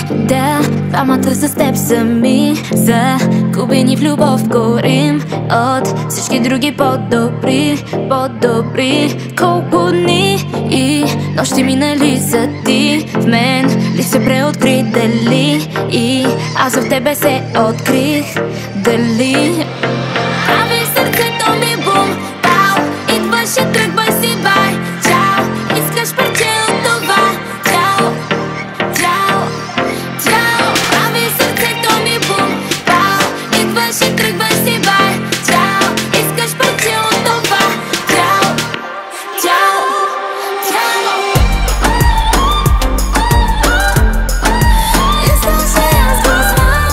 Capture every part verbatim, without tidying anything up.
Да, двамата с теб сами, загубени в любов горим от всички други по-добри, по-добри. Колко дни и нощи минали са ти, в мен ли се преоткри дали и аз в тебе се открих дали. Прави сърцето ми бум, пау, идваш и тръгвай си, бай, чао. Искаш парче от това, чао, чао, чао. Прави сърцето ми бум, пау, идваш и тръгвай си, бай, чао. Искаш парче от това, чао, чао, чао. Искаш и аз го знам.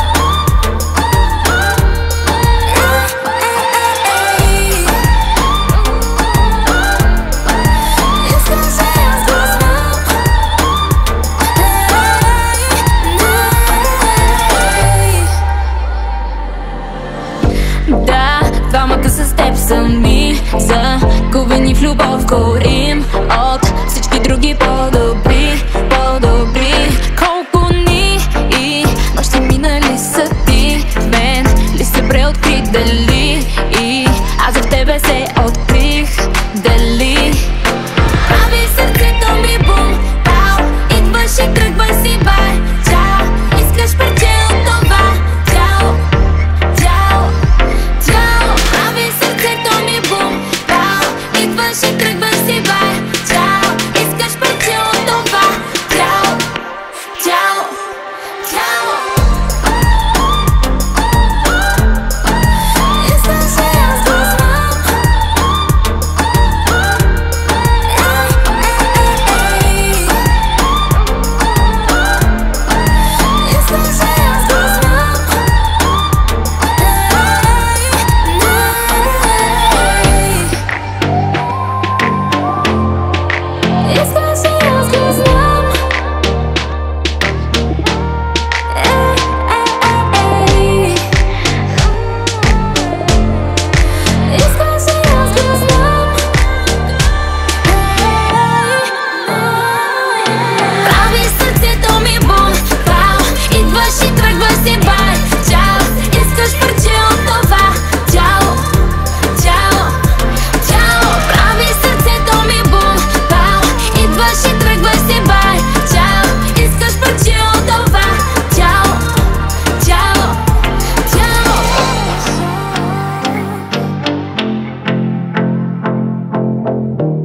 Да, двамата с теб сами, загубени в любов горим от всички други по-добри, по-добри. Колко дни и нощи минали са ти, в мен ли се преоткри дали и аз в тебе се открих дали. Прави сърцето ми бум, пау, идваш и тръгвай си, бай, чао. Искаш парче от това, чао, чао, чао. Прави сърцето ми бум, пау, идваш и тръгвай си, бай, чао. Искаш парче от това, чао, чао, чао. Искаш и аз го знам. Прави сърцето ми бум, пау, идваш и тръгвай си, бай, чао. Искаш парче от това, чао, чао, чао. Прави сърцето ми бум, пау, идваш и тръгвай си, бай, чао. Искаш парче от това, чао, чао, чао.